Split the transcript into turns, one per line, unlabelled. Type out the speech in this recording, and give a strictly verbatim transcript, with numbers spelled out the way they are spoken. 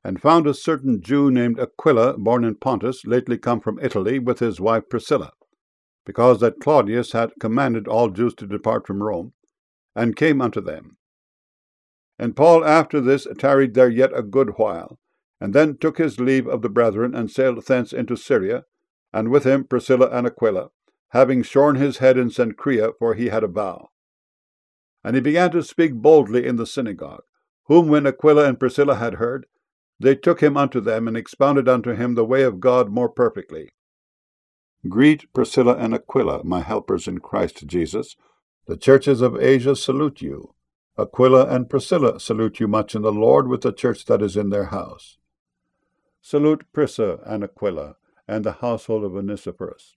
and found a certain Jew named Aquila, born in Pontus, lately come from Italy, with his wife Priscilla, because that Claudius had commanded all Jews to depart from Rome, and came unto them. And Paul after this tarried there yet a good while, and then took his leave of the brethren, and sailed thence into Syria, and with him Priscilla and Aquila, having shorn his head in Cenchrea, for he had a vow. And he began to speak boldly in the synagogue, whom when Aquila and Priscilla had heard, they took him unto them, and expounded unto him the way of God more perfectly. Greet Priscilla and Aquila, my helpers in Christ Jesus. The churches of Asia salute you. Aquila and Priscilla salute you much in the Lord, with the church that is in their house. Salute Prisca and Aquila, and the household of Onesiphorus.